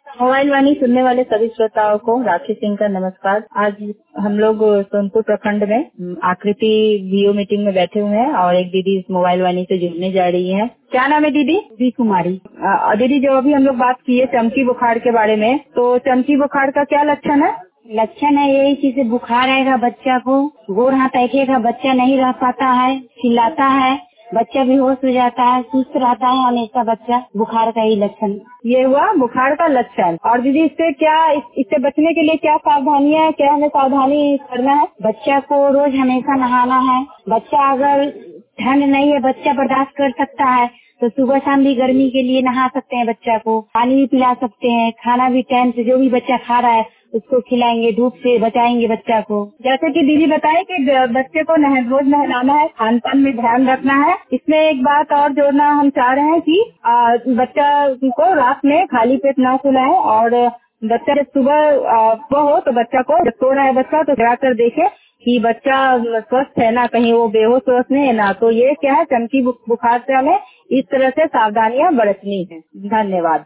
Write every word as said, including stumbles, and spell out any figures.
Mobile वाणी सुनने वाले सभी श्रोताओं को राखी सिंह का नमस्कार। आज हम लोग सोनपुर प्रखंड में आकृति वीओ मीटिंग में बैठे हुए हैं और एक दीदी इस मोबाइल वाणी से जुड़ने जा रही है। क्या नाम है दीदी? वी कुमारी। अ, दीदी जो अभी हम लोग बात किए चमकी बुखार के बारे में, तो चमकी बुखार का क्या लक्षण है? लक्षण है यही कि बुखार आएगा बच्चा को, गोर हाथ ऐठेगा, बच्चा नहीं रह पाता है, चिल्लाता है, बच्चा बेहोश हो जाता है, सुस्त रहता है हमेशा बच्चा। बुखार का ही लक्षण ये हुआ बुखार का लक्षण। और दीदी इससे क्या इस, इससे बचने के लिए क्या सावधानियां है, क्या हमें सावधानी करना है? बच्चा को रोज हमेशा नहाना है। बच्चा अगर ठंड नहीं है, बच्चा बर्दाश्त कर सकता है तो सुबह शाम भी गर्मी के लिए नहा सकते हैं। बच्चा को पानी भी पिला सकते हैं। खाना भी टाइम से जो भी बच्चा खा रहा है उसको खिलाएंगे, धूप से बचाएंगे बच्चा को। जैसे कि दीदी बताए कि बच्चे को नह, रोज नहलाना है, खान पान में ध्यान रखना है। इसमें एक बात और जोड़ना हम चाह रहे हैं कि आ, बच्चा को रात में खाली पेट न सुलाएं और बच्चा जब सुबह वो हो तो बच्चा को जब सो रहा है बच्चा तो जगा कर देखे कि बच्चा स्वस्थ है ना, कहीं वो बेहोश स्वस्थ नहीं है ना। तो ये क्या है, चमकी बुखार से हमें इस तरह से सावधानियां बरतनी है। धन्यवाद।